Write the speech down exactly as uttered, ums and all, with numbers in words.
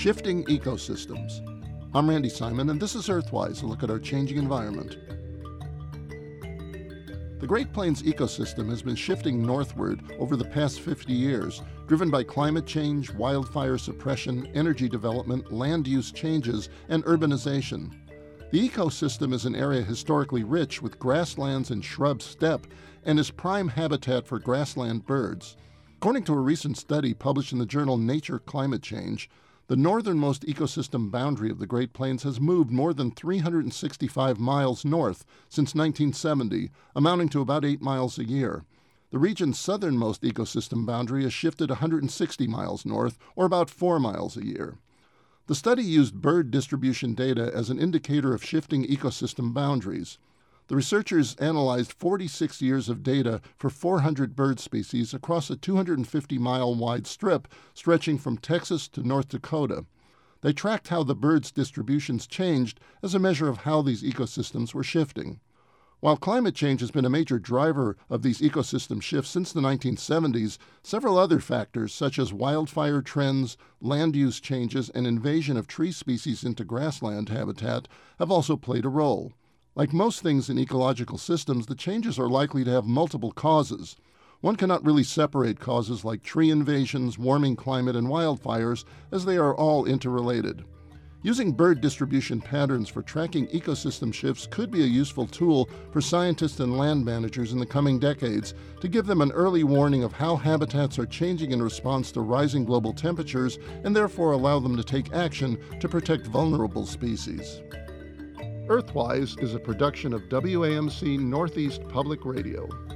Shifting Ecosystems. I'm Randy Simon, and this is Earthwise, a look at our changing environment. The Great Plains ecosystem has been shifting northward over the past fifty years, driven by climate change, wildfire suppression, energy development, land use changes, and urbanization. The ecosystem is an area historically rich with grasslands and shrub steppe and is prime habitat for grassland birds. According to a recent study published in the journal Nature Climate Change, the northernmost ecosystem boundary of the Great Plains has moved more than three hundred sixty-five miles north since nineteen seventy, amounting to about eight miles a year. The region's southernmost ecosystem boundary has shifted one hundred sixty miles north, or about four miles a year. The study used bird distribution data as an indicator of shifting ecosystem boundaries. The researchers analyzed forty-six years of data for four hundred bird species across a two hundred fifty mile wide strip stretching from Texas to North Dakota. They tracked how the birds' distributions changed as a measure of how these ecosystems were shifting. While climate change has been a major driver of these ecosystem shifts since the nineteen seventies, several other factors such as wildfire trends, land use changes, and invasion of tree species into grassland habitat have also played a role. Like most things in ecological systems, the changes are likely to have multiple causes. One cannot really separate causes like tree invasions, warming climate, and wildfires, as they are all interrelated. Using bird distribution patterns for tracking ecosystem shifts could be a useful tool for scientists and land managers in the coming decades to give them an early warning of how habitats are changing in response to rising global temperatures and therefore allow them to take action to protect vulnerable species. Earthwise is a production of W A M C Northeast Public Radio.